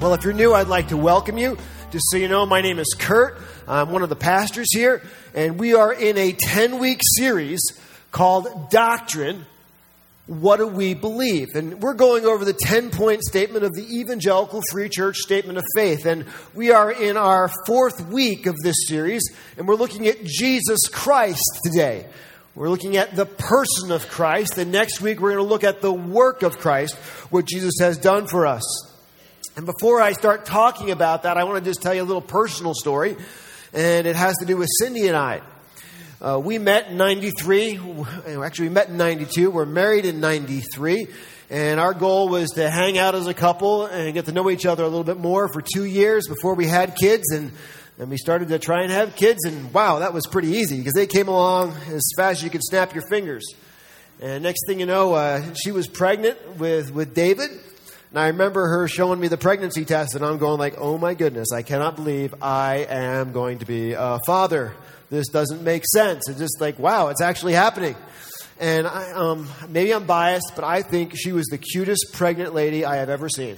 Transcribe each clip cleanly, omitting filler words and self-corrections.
Well, if you're new, I'd like to welcome you. Just so you know, my name is Kurt. I'm one of the pastors here, and we are in a 10-week series called Doctrine, What Do We Believe? And we're going over the 10-point statement of the Evangelical Free Church Statement of Faith. And we are in our 4th week of this series, and we're looking at Jesus Christ today. We're looking at the person of Christ, and next week we're going to look at the work of Christ, what Jesus has done for us. And before I start talking about that, I want to just tell you a little personal story, and it has to do with Cindy and I. We met in 93. Actually, we met in 92. We're married in 93. And our goal was to hang out as a couple and get to know each other a little bit more for 2 years before we had kids. And we started to try and have kids. And wow, that was pretty easy because they came along as fast as you could snap your fingers. And next thing you know, she was pregnant with David. And I remember her showing me the pregnancy test, and I'm going like, oh my goodness, I cannot believe I am going to be a father. This doesn't make sense. It's just like, wow, it's actually happening. And maybe I'm biased, but I think she was the cutest pregnant lady I have ever seen.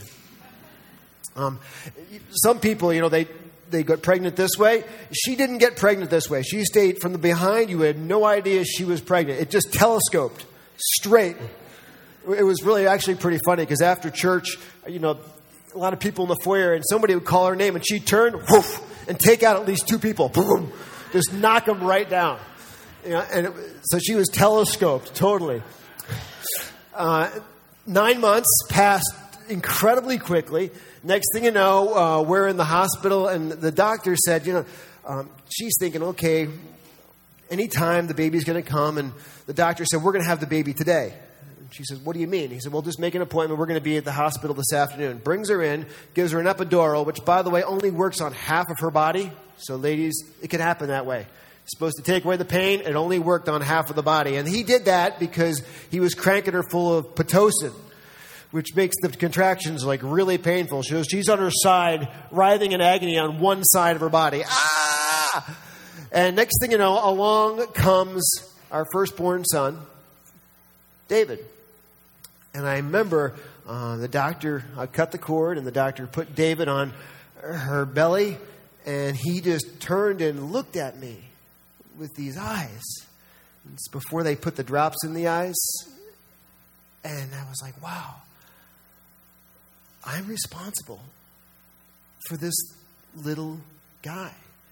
Some people, they got pregnant this way. She didn't get pregnant this way. She stayed from the behind. You had no idea she was pregnant. It just telescoped straight. It was really actually pretty funny because after church, a lot of people in the foyer, and somebody would call her name, and she'd turn, whoosh, and take out at least 2 people. Boom, just knock them right down. So she was telescoped, totally. 9 months passed incredibly quickly. Next thing you know, we're in the hospital, and the doctor said, she's thinking, okay, anytime the baby's going to come, and the doctor said, we're going to have the baby today. She says, what do you mean? He said, well, just make an appointment. We're going to be at the hospital this afternoon. Brings her in, gives her an epidural, which, by the way, only works on half of her body. So, ladies, it can happen that way. It's supposed to take away the pain. It only worked on half of the body. And he did that because he was cranking her full of Pitocin, which makes the contractions like really painful. She's on her side, writhing in agony on one side of her body. Ah! And next thing you know, along comes our firstborn son, David. And I remember the doctor cut the cord, and the doctor put David on her belly, and he just turned and looked at me with these eyes. It's before they put the drops in the eyes. And I was like, wow, I'm responsible for this little guy.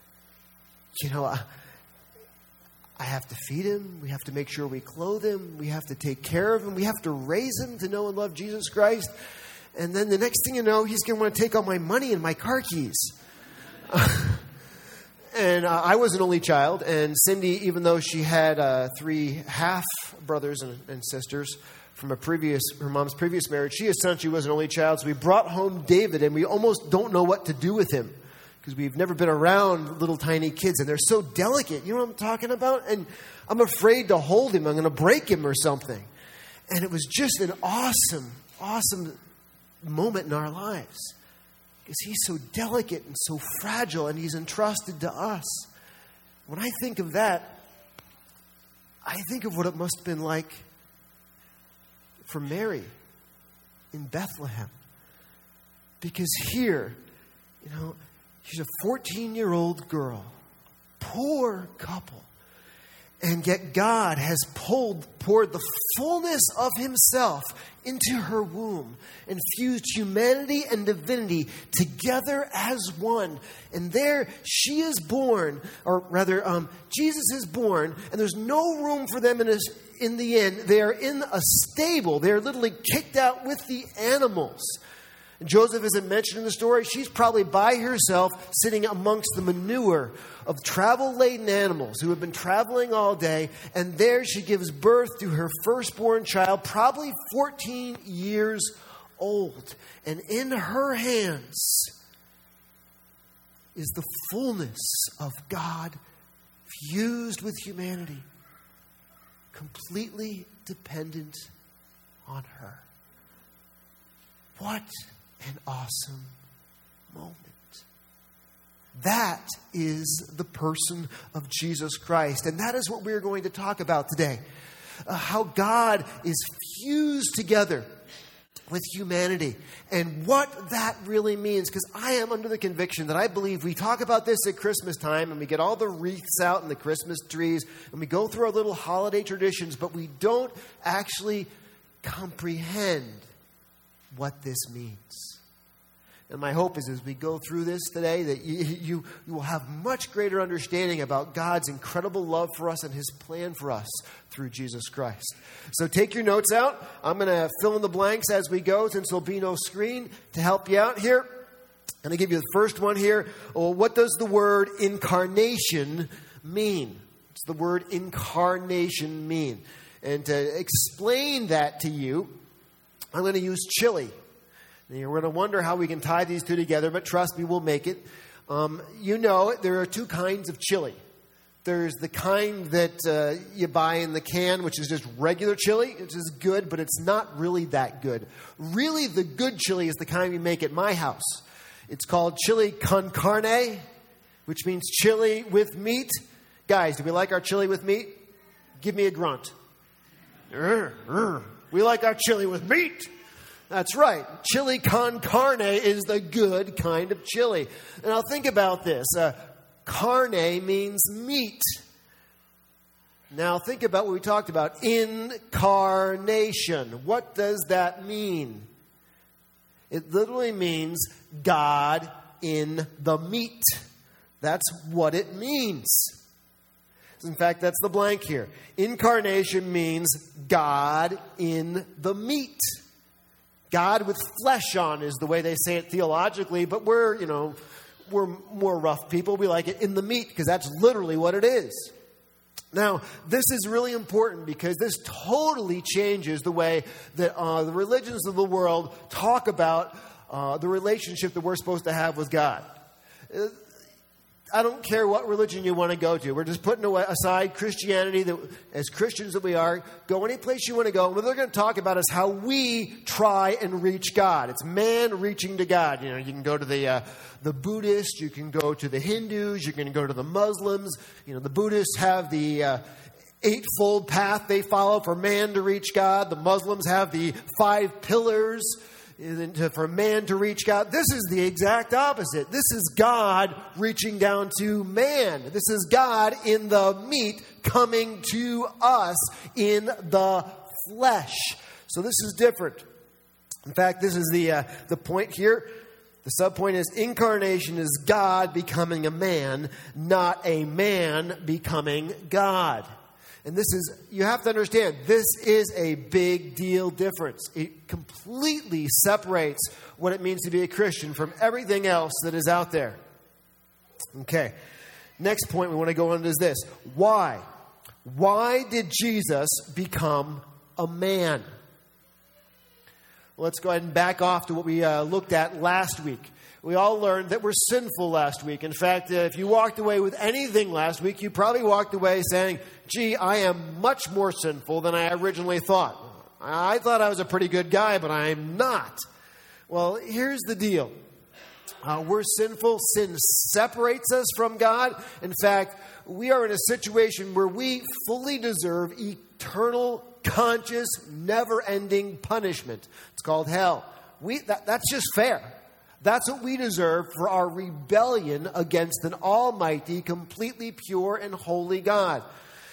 I have to feed him. We have to make sure we clothe him. We have to take care of him. We have to raise him to know and love Jesus Christ. And then the next thing you know, he's going to want to take all my money and my car keys. And I was an only child. And Cindy, even though she had 3 half brothers and sisters from her mom's previous marriage, she essentially was an only child. So we brought home David, and we almost don't know what to do with him, because we've never been around little tiny kids, and they're so delicate. You know what I'm talking about? And I'm afraid to hold him. I'm going to break him or something. And it was just an awesome, awesome moment in our lives, because he's so delicate and so fragile, and he's entrusted to us. When I think of that, I think of what it must have been like for Mary in Bethlehem. Because here, she's a 14-year-old girl, poor couple, and yet God has poured the fullness of himself into her womb and fused humanity and divinity together as one. And there she is born, or rather, Jesus is born, and there's no room for them in the inn. They are in a stable. They're literally kicked out with the animals. Joseph isn't mentioned in the story. She's probably by herself sitting amongst the manure of travel-laden animals who have been traveling all day. And there she gives birth to her firstborn child, probably 14 years old. And in her hands is the fullness of God fused with humanity, completely dependent on her. What an awesome moment. That is the person of Jesus Christ. And that is what we're going to talk about today. How God is fused together with humanity and what that really means. Because I am under the conviction that I believe we talk about this at Christmas time and we get all the wreaths out and the Christmas trees and we go through our little holiday traditions, but we don't actually comprehend what this means. And my hope is as we go through this today that you will have much greater understanding about God's incredible love for us and His plan for us through Jesus Christ. So take your notes out. I'm going to fill in the blanks as we go since there'll be no screen to help you out here. I'm going to give you the first one here. Well, what does the word incarnation mean? What's the word incarnation mean? And to explain that to you, I'm going to use chili. You're going to wonder how we can tie these two together, but trust me, we'll make it. You know, there are two kinds of chili. There's the kind that you buy in the can, which is just regular chili, which is good, but it's not really that good. Really, the good chili is the kind we make at my house. It's called chili con carne, which means chili with meat. Guys, do we like our chili with meat? Give me a grunt. We like our chili with meat. That's right. Chili con carne is the good kind of chili. Now think about this. Carne means meat. Now think about what we talked about. Incarnation. What does that mean? It literally means God in the meat. That's what it means. In fact, that's the blank here. Incarnation means God in the meat. God with flesh on is the way they say it theologically, but we're more rough people. We like it in the meat because that's literally what it is. Now, this is really important because this totally changes the way that the religions of the world talk about the relationship that we're supposed to have with God. I don't care what religion you want to go to. We're just putting aside Christianity, that as Christians that we are. Go any place you want to go. And what they're going to talk about is how we try and reach God. It's man reaching to God. You know, you can go to the Buddhists, you can go to the Hindus, you can go to the Muslims. You know, the Buddhists have the eightfold path they follow for man to reach God. The Muslims have the 5 pillars for man to reach God. This is the exact opposite. This is God reaching down to man. This is God in the meat coming to us in the flesh. So this is different. In fact, this is the point here. The subpoint is incarnation is God becoming a man, not a man becoming God. And this is, you have to understand, this is a big deal difference. It completely separates what it means to be a Christian from everything else that is out there. Okay. Next point we want to go on is this. Why? Why did Jesus become a man? Well, let's go ahead and back off to what we looked at last week. We all learned that we're sinful last week. In fact, if you walked away with anything last week, you probably walked away saying, gee, I am much more sinful than I originally thought. I thought I was a pretty good guy, but I'm not. Well, here's the deal. We're sinful. Sin separates us from God. In fact, we are in a situation where we fully deserve eternal, conscious, never-ending punishment. It's called hell. That's just fair. That's what we deserve for our rebellion against an almighty, completely pure and holy God.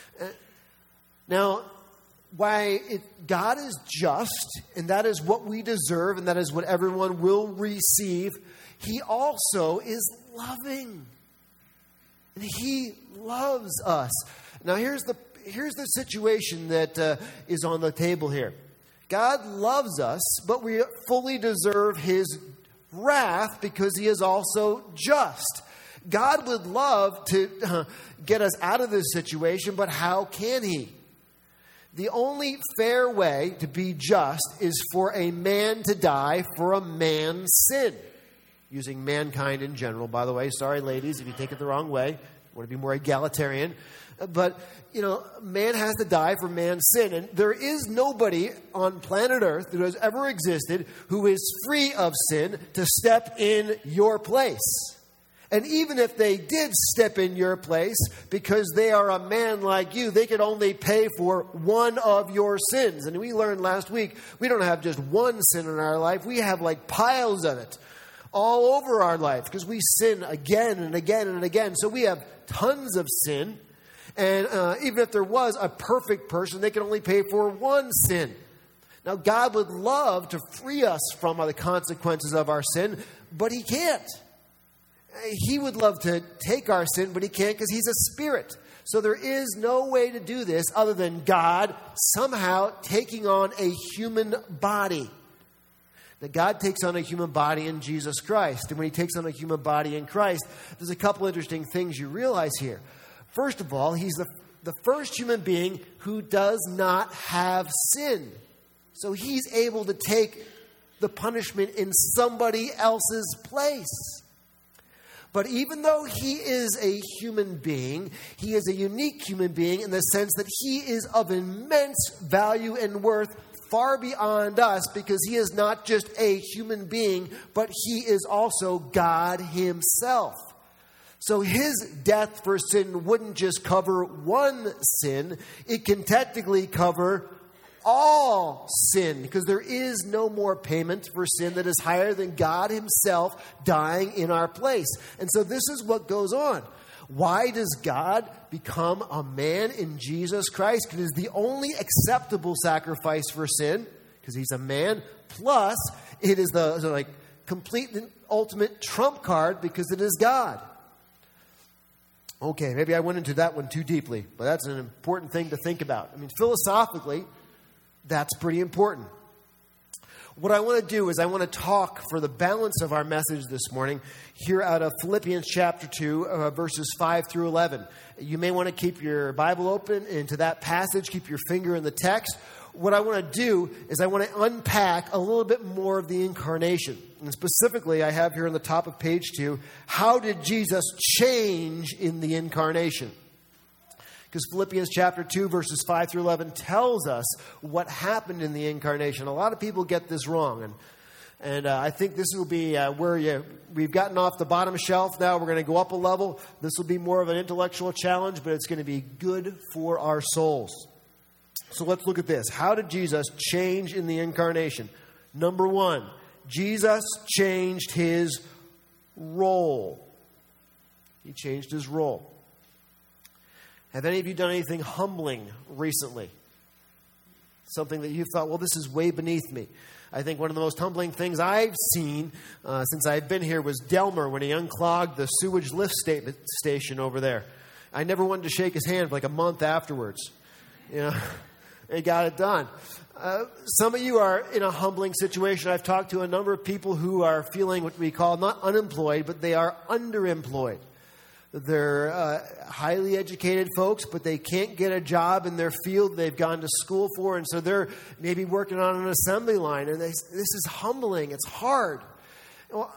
Now, God is just, and that is what we deserve, and that is what everyone will receive. He also is loving. And He loves us. Now, here's the situation that is on the table here. God loves us, but we fully deserve His wrath because He is also just. God would love to get us out of this situation, but how can He? The only fair way to be just is for a man to die for a man's sin. Using mankind in general, by the way. Sorry, ladies, if you take it the wrong way. I want to be more egalitarian. But, man has to die for man's sin. And there is nobody on planet Earth who has ever existed who is free of sin to step in your place. And even if they did step in your place because they are a man like you, they could only pay for one of your sins. And we learned last week, we don't have just one sin in our life. We have like piles of it all over our life because we sin again and again and again. So we have tons of sin. And even if there was a perfect person, they can only pay for one sin. Now, God would love to free us from the consequences of our sin, but He can't. He would love to take our sin, but He can't because He's a spirit. So there is no way to do this other than God somehow taking on a human body. Now, God takes on a human body in Jesus Christ. And when He takes on a human body in Christ, there's a couple interesting things you realize here. First of all, He's the first human being who does not have sin. So He's able to take the punishment in somebody else's place. But even though He is a human being, He is a unique human being in the sense that He is of immense value and worth far beyond us because He is not just a human being, but He is also God Himself. So His death for sin wouldn't just cover one sin, it can technically cover all sin, because there is no more payment for sin that is higher than God Himself dying in our place. And so this is what goes on. Why does God become a man in Jesus Christ? Because He's the only acceptable sacrifice for sin, because He's a man. Plus, it is the complete and ultimate trump card because it is God. Okay, maybe I went into that one too deeply, but that's an important thing to think about. I mean, philosophically, that's pretty important. What I want to do is I want to talk for the balance of our message this morning here out of Philippians chapter 2, verses 5 through 11. You may want to keep your Bible open into that passage, keep your finger in the text. What I want to do is I want to unpack a little bit more of the incarnation. And specifically, I have here on the top of page 2, how did Jesus change in the incarnation? Because Philippians chapter 2, verses 5 through 11 tells us what happened in the incarnation. A lot of people get this wrong. And I think this will be where we've gotten off the bottom shelf now. We're going to go up a level. This will be more of an intellectual challenge, but it's going to be good for our souls. So let's look at this. How did Jesus change in the incarnation? Number one, Jesus changed His role. He changed His role. Have any of you done anything humbling recently? Something that you thought, well, this is way beneath me. I think one of the most humbling things I've seen since I've been here was Delmer when he unclogged the sewage lift station over there. I never wanted to shake his hand for like a month afterwards. You know, he got it done. Some of you are in a humbling situation. I've talked to a number of people who are feeling what we call not unemployed, but they are underemployed. They're highly educated folks, but they can't get a job in their field they've gone to school for, and so they're maybe working on an assembly line, and this is humbling. It's hard. Well,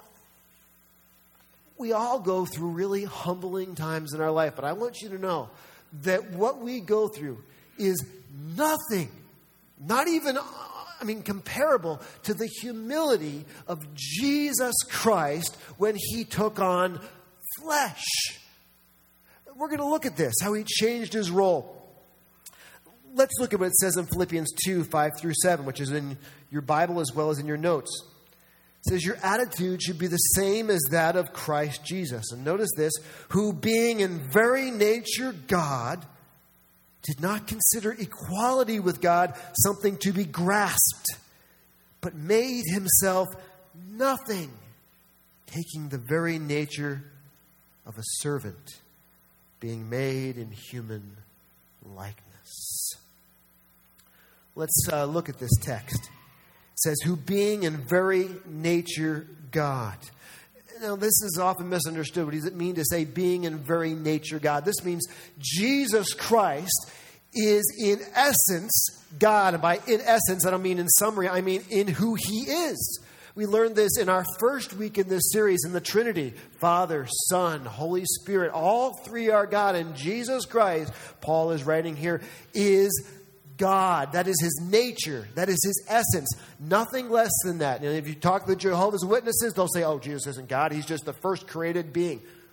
we all go through really humbling times in our life, but I want you to know that what we go through is nothing, not even, comparable to the humility of Jesus Christ when He took on flesh. We're going to look at this, how He changed His role. Let's look at what it says in Philippians 2, 5 through 7, which is in your Bible as well as in your notes. It says, your attitude should be the same as that of Christ Jesus. And notice this, who being in very nature God, did not consider equality with God something to be grasped, but made Himself nothing, taking the very nature of a servant, being made in human likeness. Let's look at this text. It says, who being in very nature God. Now, this is often misunderstood. What does it mean to say being in very nature God? This means Jesus Christ is in essence God. And by in essence, I don't mean in summary. I mean in who He is. We learned this in our first week in this series in the Trinity. Father, Son, Holy Spirit, all three are God. And Jesus Christ, Paul is writing here, is God. That is His nature. That is His essence. Nothing less than that. And if you talk to the Jehovah's Witnesses, they'll say, oh, Jesus isn't God. He's just the first created being.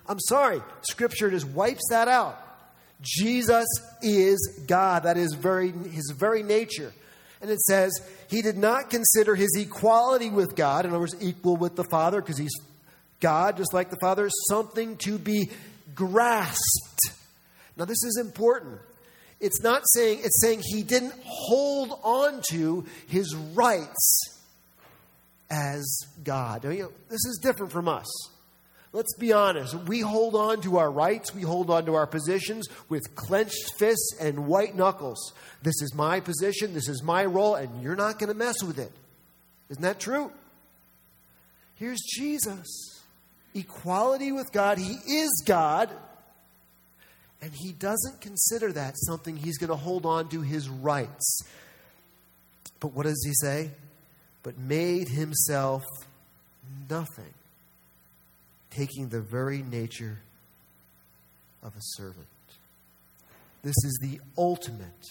I'm sorry, Scripture just wipes that out. Jesus is God. That is his very nature. And it says, he did not consider his equality with God, in other words, equal with the Father, because he's God, just like the Father, something to be grasped. Now, this is important. It's saying he didn't hold on to his rights as God. Now, this is different from us. Let's be honest. We hold on to our rights. We hold on to our positions with clenched fists and white knuckles. This is my position. This is my role, and you're not going to mess with it. Isn't that true? Here's Jesus. Equality with God. He is God. And he doesn't consider that something he's going to hold on to his rights. But what does he say? But made himself nothing, taking the very nature of a servant. This is the ultimate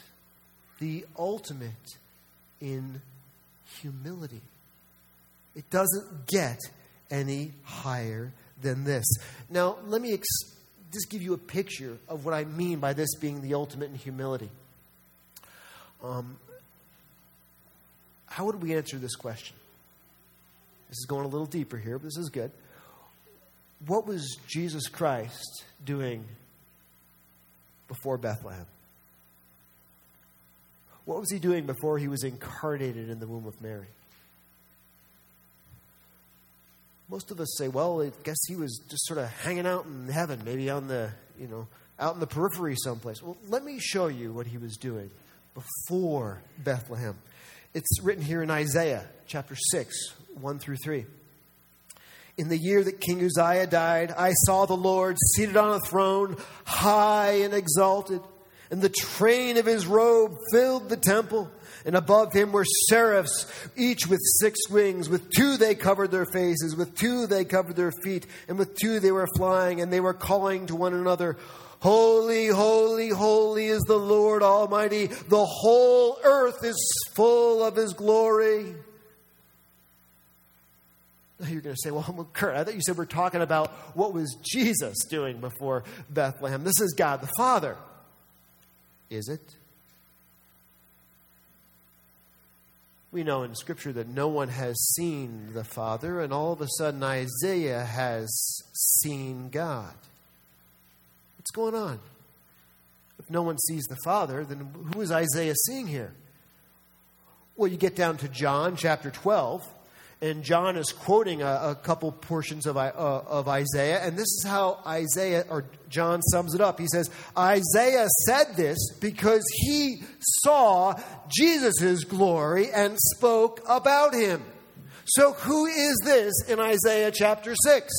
in humility. It doesn't get any higher than this. Now, let me just give you a picture of what I mean by this being the ultimate in humility. How would we answer this question? This is going a little deeper here, but this is good. What was Jesus Christ doing before Bethlehem? What was he doing before he was incarnated in the womb of Mary? Most of us say, well, I guess he was just sort of hanging out in heaven, maybe on the, out in the periphery someplace. Well, let me show you what he was doing before Bethlehem. It's written here in Isaiah chapter 6, 1 through 3. In the year that King Uzziah died, I saw the Lord seated on a throne, high and exalted, and the train of his robe filled the temple. And above him were seraphs, each with 6 wings. With 2 they covered their faces, with 2 they covered their feet, and with 2 they were flying, and they were calling to one another, Holy, holy, holy is the Lord Almighty. The whole earth is full of his glory. Now you're going to say, well, Kurt, I thought you said we're talking about what was Jesus doing before Bethlehem. This is God the Father. Is it? We know in Scripture that no one has seen the Father, and all of a sudden Isaiah has seen God. What's going on? If no one sees the Father, then who is Isaiah seeing here? Well, you get down to John chapter 12, and John is quoting a couple portions of Isaiah, and this is how John sums it up. He says, Isaiah said this because he saw Jesus' glory and spoke about him. So who is this in Isaiah chapter 6?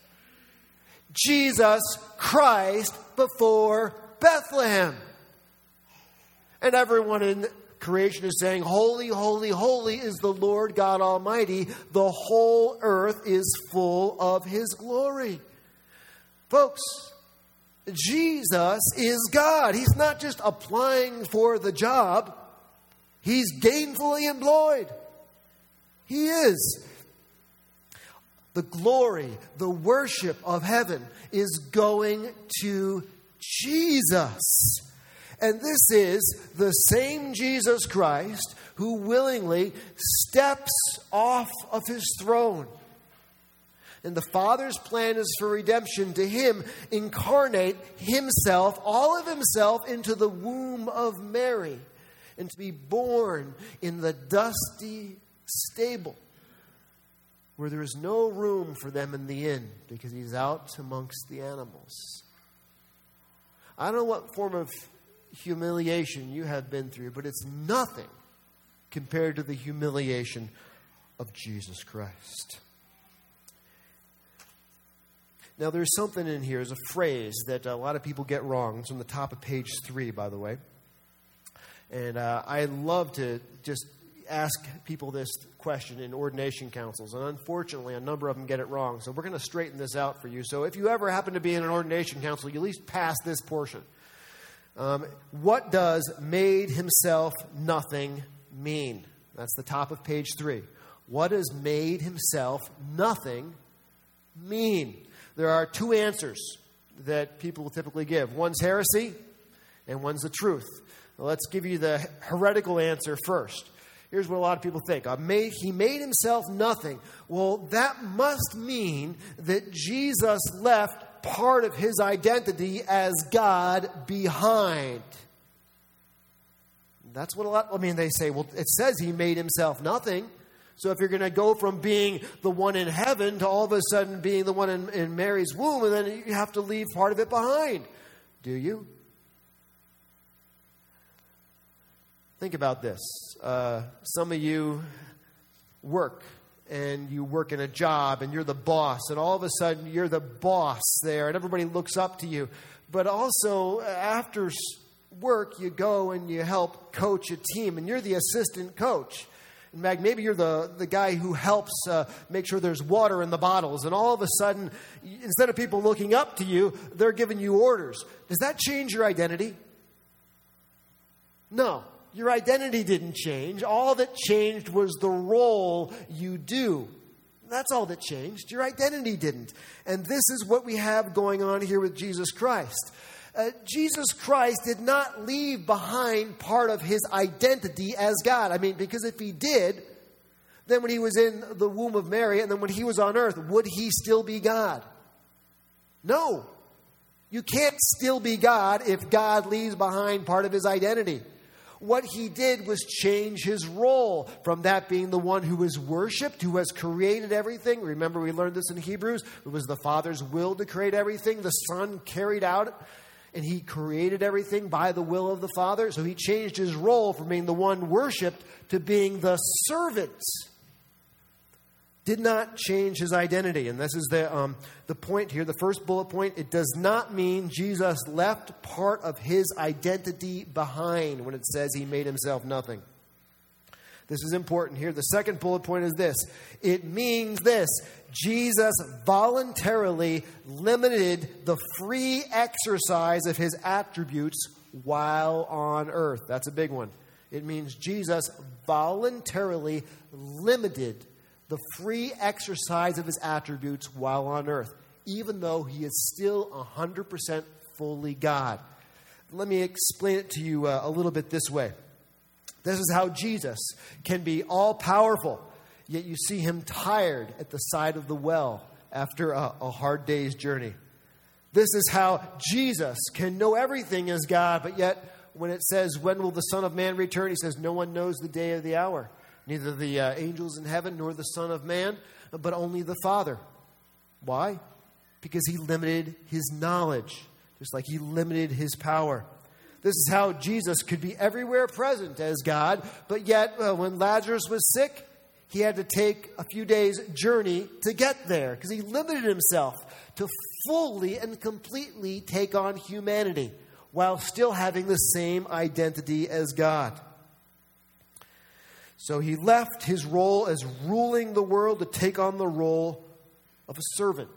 Jesus Christ before Bethlehem. And everyone in creation is saying, Holy, holy, holy is the Lord God Almighty. The whole earth is full of his glory. Folks, Jesus is God. He's not just applying for the job. He's gainfully employed. He is. The glory, the worship of heaven is going to Jesus. And this is the same Jesus Christ who willingly steps off of his throne. And the Father's plan is for redemption to him incarnate himself, all of himself, into the womb of Mary and to be born in the dusty stable where there is no room for them in the inn because he's out amongst the animals. I don't know what form of humiliation you have been through, but it's nothing compared to the humiliation of Jesus Christ. Now, there's something in here, there's a phrase that a lot of people get wrong. It's on the top of page 3, by the way. And I love to just ask people this question in ordination councils. And unfortunately, a number of them get it wrong. So we're going to straighten this out for you. So if you ever happen to be in an ordination council, you at least pass this portion. What does made himself nothing mean? That's the top of page 3. What does made himself nothing mean? there are two answers that people will typically give. One's heresy, and one's the truth. Well, let's give you the heretical answer first. Here's what a lot of people think. He made himself nothing. Well, that must mean that Jesus left part of his identity as God behind. That's what they say, well, it says he made himself nothing. So if you're going to go from being the one in heaven to all of a sudden being the one in Mary's womb, and then you have to leave part of it behind. Do you? Think about this. Some of you work, and you work in a job, and you're the boss, and all of a sudden you're the boss there, and everybody looks up to you. But also, after work, you go and you help coach a team, and you're the assistant coach. In fact, maybe you're the guy who helps make sure there's water in the bottles, and all of a sudden, instead of people looking up to you, they're giving you orders. Does that change your identity? No. Your identity didn't change. All that changed was the role you do. That's all that changed. Your identity didn't. And this is what we have going on here with Jesus Christ. Jesus Christ did not leave behind part of his identity as God. Because if he did, then when he was in the womb of Mary and then when he was on earth, would he still be God? No. You can't still be God if God leaves behind part of his identity. What he did was change his role from that being the one who was worshipped, who has created everything. Remember, we learned this in Hebrews. It was the Father's will to create everything. The Son carried out, and he created everything by the will of the Father. So he changed his role from being the one worshipped to being the servant. Did not change his identity. And this is the point here, the first bullet point. It does not mean Jesus left part of his identity behind when it says he made himself nothing. This is important here. The second bullet point is this. It means this. Jesus voluntarily limited the free exercise of his attributes while on earth. That's a big one. It means Jesus voluntarily limited the free exercise of his attributes while on earth, even though he is still 100% fully God. Let me explain it to you a little bit this way. This is how Jesus can be all-powerful, yet you see him tired at the side of the well after a hard day's journey. This is how Jesus can know everything as God, but yet when it says, when will the Son of Man return? He says, no one knows the day or the hour. Neither the angels in heaven nor the Son of Man, but only the Father. Why? Because he limited his knowledge, just like he limited his power. This is how Jesus could be everywhere present as God, but yet when Lazarus was sick, he had to take a few days' journey to get there because he limited himself to fully and completely take on humanity while still having the same identity as God. So he left his role as ruling the world to take on the role of a servant.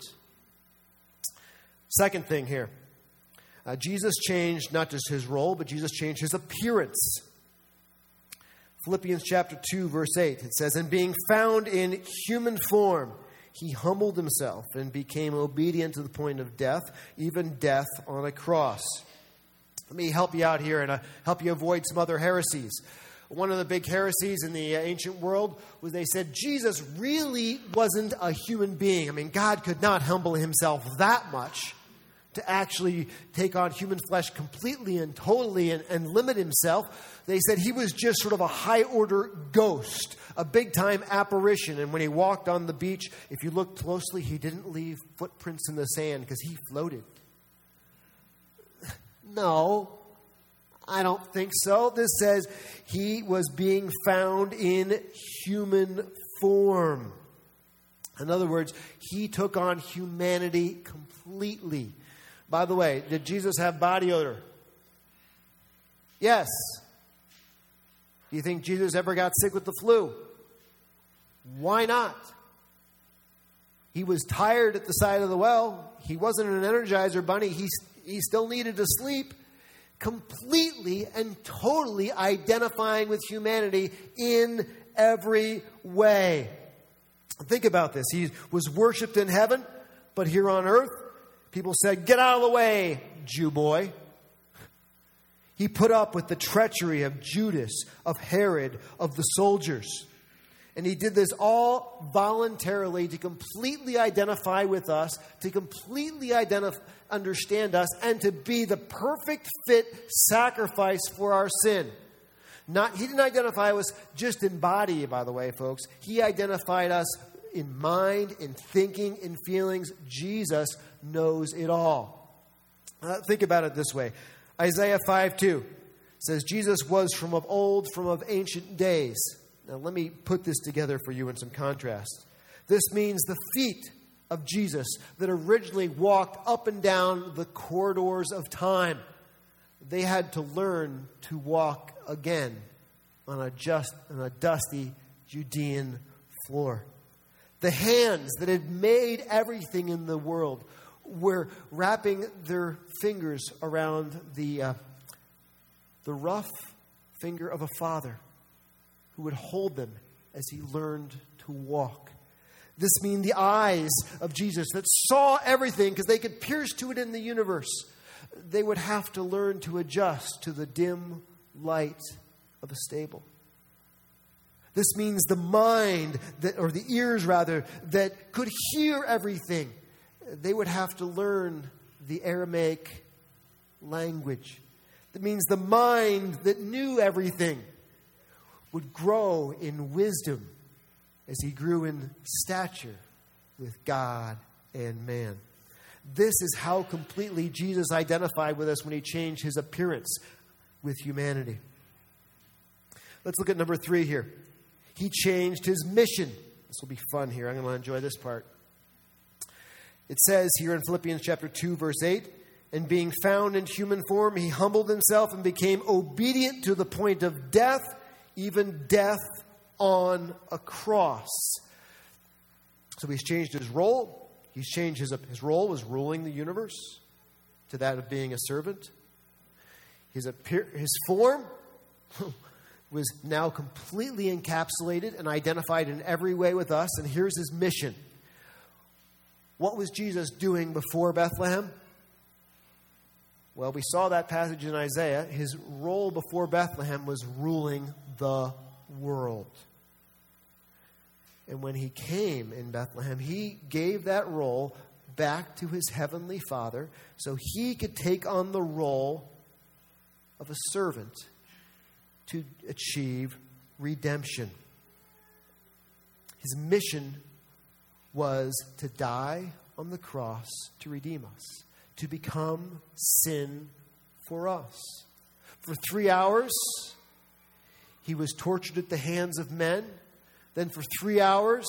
Second thing here. Jesus changed not just his role, but Jesus changed his appearance. Philippians chapter 2, verse 8, it says, and being found in human form, he humbled himself and became obedient to the point of death, even death on a cross. Let me help you out here and help you avoid some other heresies. One of the big heresies in the ancient world was they said Jesus really wasn't a human being. God could not humble himself that much to actually take on human flesh completely and totally and limit himself. They said he was just sort of a high-order ghost, a big-time apparition. And when he walked on the beach, if you look closely, he didn't leave footprints in the sand because he floated. No, I don't think so. This says he was being found in human form. In other words, he took on humanity completely. By the way, did Jesus have body odor? Yes. Do you think Jesus ever got sick with the flu? Why not? He was tired at the side of the well. He wasn't an Energizer bunny. He still needed to sleep. Completely and totally identifying with humanity in every way. Think about this. He was worshipped in heaven, But here on earth, people said, "Get out of the way, Jew boy." He put up with the treachery of Judas, of Herod, of the soldiers. And he did this all voluntarily to completely identify with us, to completely understand us, and to be the perfect fit sacrifice for our sin. He didn't identify us just in body, by the way, folks. He identified us in mind, in thinking, in feelings. Jesus knows it all. Think about it this way. Isaiah 5:2 says, Jesus was from of old, from of ancient days. Now, let me put this together for you in some contrast. This means the feet of Jesus that originally walked up and down the corridors of time. They had to learn to walk again on a dusty Judean floor. The hands that had made everything in the world were wrapping their fingers around the rough finger of a father who would hold them as he learned to walk. This means the eyes of Jesus that saw everything because they could pierce to it in the universe. They would have to learn to adjust to the dim light of a stable. This means the mind, or the ears rather, that could hear everything. They would have to learn the Aramaic language. That means the mind that knew everything would grow in wisdom as he grew in stature with God and man. This is how completely Jesus identified with us when he changed his appearance with humanity. Let's look at number 3 here. He changed his mission. This will be fun here. I'm going to enjoy this part. It says here in Philippians chapter 2, verse 8, and being found in human form, he humbled himself and became obedient to the point of death, even death on a cross. So he's changed his role. He's changed his role was ruling the universe to that of being a servant. His form was now completely encapsulated and identified in every way with us. And here's his mission. What was Jesus doing before Bethlehem? Well, we saw that passage in Isaiah. His role before Bethlehem was ruling the world. And when he came in Bethlehem, he gave that role back to his heavenly Father so he could take on the role of a servant to achieve redemption. His mission was to die on the cross to redeem us, to become sin for us. For 3 hours, he was tortured at the hands of men. Then for 3 hours,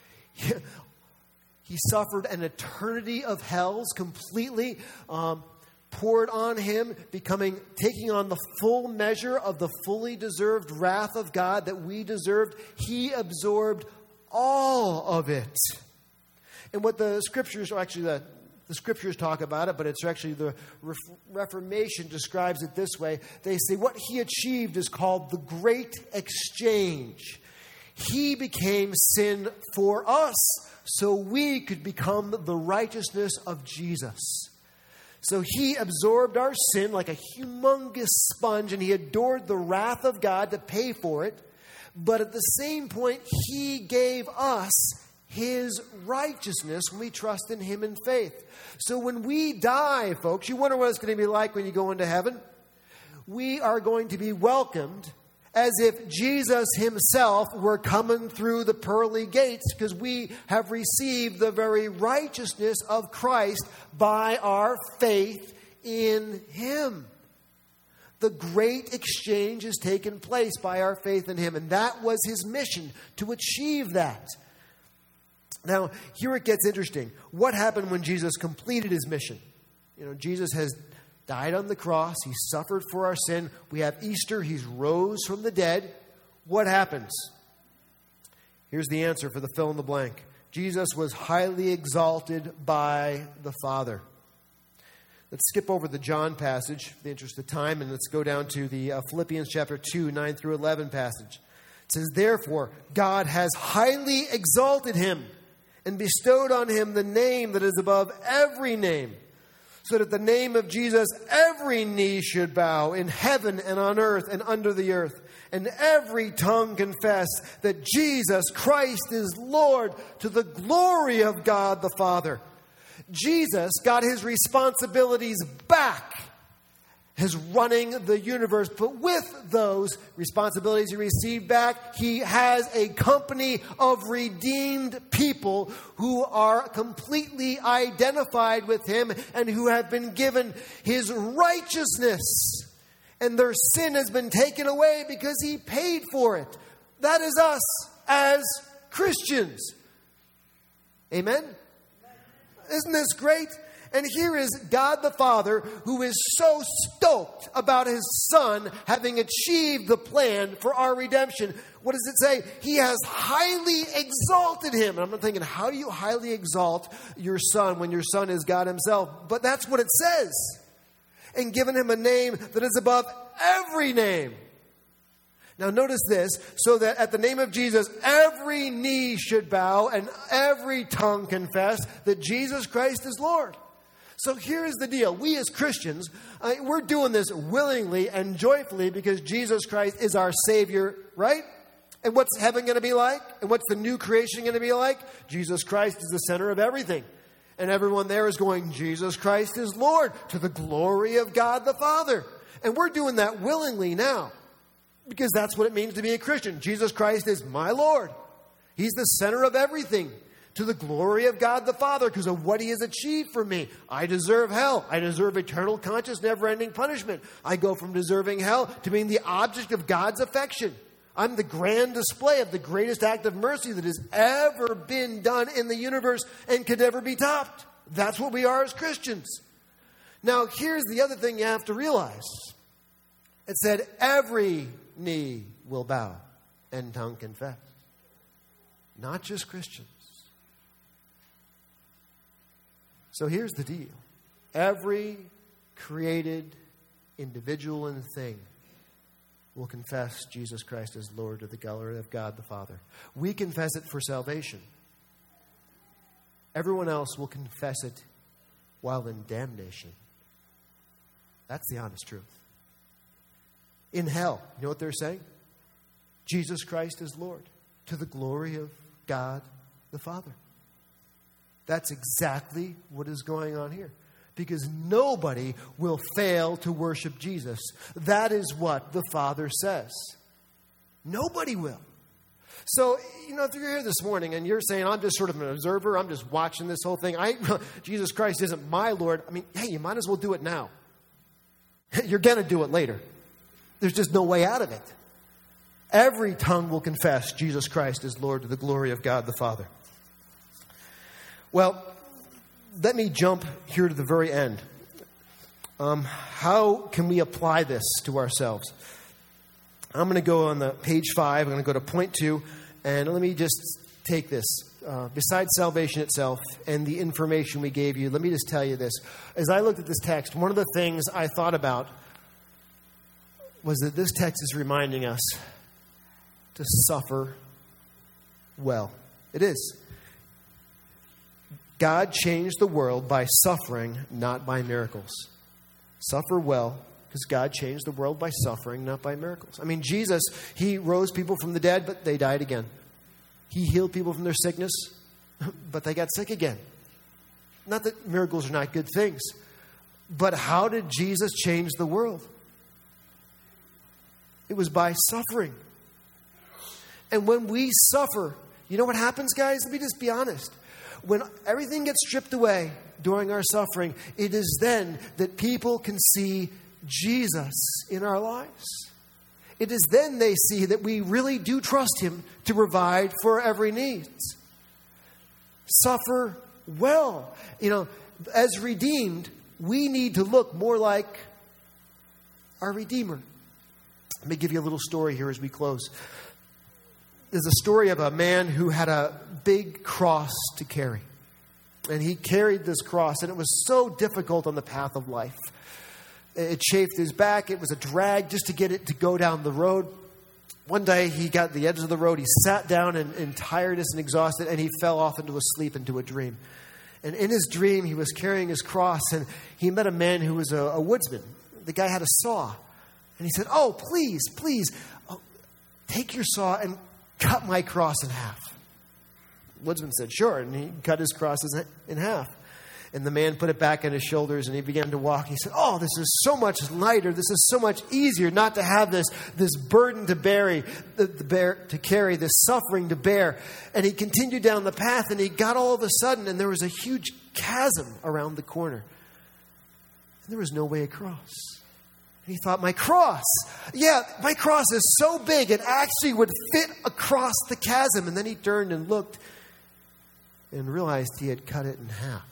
he suffered an eternity of hells completely poured on him, taking on the full measure of the fully deserved wrath of God that we deserved. He absorbed all of it. And what the scriptures, or actually the scriptures talk about it, but it's actually the Reformation describes it this way. They say what he achieved is called the Great Exchange. He became sin for us so we could become the righteousness of Jesus. So he absorbed our sin like a humongous sponge, and he adored the wrath of God to pay for it. But at the same point, he gave us his righteousness when we trust in him in faith. So when we die, folks, you wonder what it's going to be like when you go into heaven? We are going to be welcomed as if Jesus himself were coming through the pearly gates, because we have received the very righteousness of Christ by our faith in him. The great exchange has taken place by our faith in him, and that was his mission, to achieve that. Now, here it gets interesting. What happened when Jesus completed his mission? Jesus has died on the cross. He suffered for our sin. We have Easter. He's rose from the dead. What happens? Here's the answer for the fill in the blank. Jesus was highly exalted by the Father. Let's skip over the John passage for the interest of time, and let's go down to the Philippians chapter 2, 9 through 11 passage. It says, therefore, God has highly exalted him and bestowed on him the name that is above every name, so that at the name of Jesus every knee should bow in heaven and on earth and under the earth, and every tongue confess that Jesus Christ is Lord, to the glory of God the Father. Jesus got his responsibilities back as running the universe, but with those responsibilities he received back, he has a company of redeemed people who are completely identified with him and who have been given his righteousness. And their sin has been taken away because he paid for it. That is us as Christians. Amen? Isn't this great? And here is God the Father, who is so stoked about his Son having achieved the plan for our redemption. What does it say? He has highly exalted him. And I'm thinking, how do you highly exalt your Son when your Son is God himself? But that's what it says. And given him a name that is above every name. Now notice this, so that at the name of Jesus, every knee should bow and every tongue confess that Jesus Christ is Lord. So here's the deal. We as Christians, we're doing this willingly and joyfully because Jesus Christ is our Savior, right? And what's heaven going to be like? And what's the new creation going to be like? Jesus Christ is the center of everything. And everyone there is going, Jesus Christ is Lord, to the glory of God the Father. And we're doing that willingly now because that's what it means to be a Christian. Jesus Christ is my Lord. He's the center of everything. To the glory of God the Father, because of what he has achieved for me. I deserve hell. I deserve eternal, conscious, never-ending punishment. I go from deserving hell to being the object of God's affection. I'm the grand display of the greatest act of mercy that has ever been done in the universe and could never be topped. That's what we are as Christians. Now, here's the other thing you have to realize. It said, every knee will bow and tongue confess. Not just Christians. So here's the deal. Every created individual and thing will confess Jesus Christ as Lord to the glory of God the Father. We confess it for salvation. Everyone else will confess it while in damnation. That's the honest truth. In hell, you know what they're saying? Jesus Christ is Lord, to the glory of God the Father. That's exactly what is going on here. Because nobody will fail to worship Jesus. That is what the Father says. Nobody will. So, if you're here this morning and you're saying, I'm just sort of an observer, I'm just watching this whole thing. Jesus Christ isn't my Lord. Hey, you might as well do it now. You're going to do it later. There's just no way out of it. Every tongue will confess Jesus Christ is Lord to the glory of God the Father. Well, let me jump here to the very end. How can we apply this to ourselves? I'm going to go on the page 5. I'm going to go to point 2. And let me just take this. Besides salvation itself and the information we gave you, let me just tell you this. As I looked at this text, one of the things I thought about was that this text is reminding us to suffer well. It is. God changed the world by suffering, not by miracles. Suffer well, because God changed the world by suffering, not by miracles. Jesus, he rose people from the dead, but they died again. He healed people from their sickness, but they got sick again. Not that miracles are not good things, but how did Jesus change the world? It was by suffering. And when we suffer, you know what happens, guys? Let me just be honest. When everything gets stripped away during our suffering, it is then that people can see Jesus in our lives. It is then they see that we really do trust him to provide for our every needs. Suffer well. As redeemed, we need to look more like our Redeemer. Let me give you a little story here as we close. There's a story of a man who had a big cross to carry. And he carried this cross, and it was so difficult on the path of life. It chafed his back. It was a drag just to get it to go down the road. one day he got to the edge of the road. He sat down in tiredness and exhausted, and he fell off into a sleep, into a dream. And in his dream, he was carrying his cross, and he met a man who was a woodsman. The guy had a saw. And he said, "Oh, please, take your saw and cut my cross in half." The woodsman said, "Sure." And he cut his cross in half. And the man put it back on his shoulders, and he began to walk. He said, "Oh, this is so much lighter. This is so much easier not to have this burden to carry, this suffering to bear." And he continued down the path, and he got all of a sudden, and there was a huge chasm around the corner. And there was no way across. And he thought, my cross is so big, it actually would fit across the chasm. And then he turned and looked and realized he had cut it in half.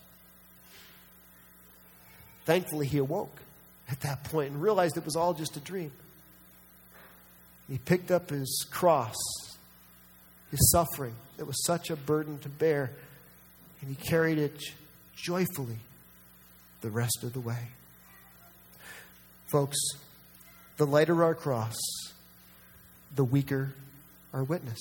Thankfully, he awoke at that point and realized it was all just a dream. He picked up his cross, his suffering that was such a burden to bear, and he carried it joyfully the rest of the way. Folks, the lighter our cross, the weaker our witness.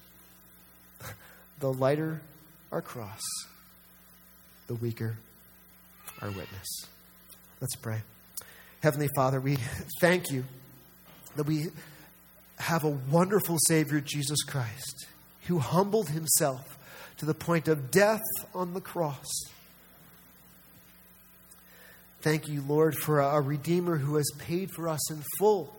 The lighter our cross, the weaker our witness. Let's pray. Heavenly Father, we thank you that we have a wonderful Savior, Jesus Christ, who humbled himself to the point of death on the cross. Thank you, Lord, for a Redeemer who has paid for us in full.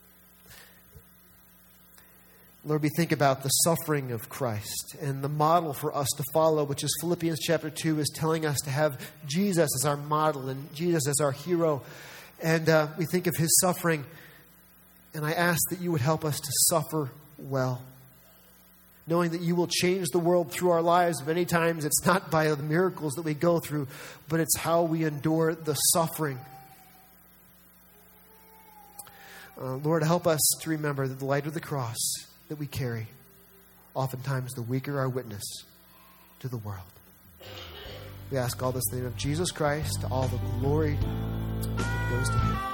Lord, we think about the suffering of Christ and the model for us to follow, which is Philippians chapter 2 is telling us to have Jesus as our model and Jesus as our hero. And we think of his suffering, and I ask that you would help us to suffer well, knowing that you will change the world through our lives. Many times it's not by the miracles that we go through, but it's how we endure the suffering. Lord, help us to remember that the lighter the cross that we carry, oftentimes the weaker our witness to the world. We ask all this in the name of Jesus Christ, all the glory that goes to him.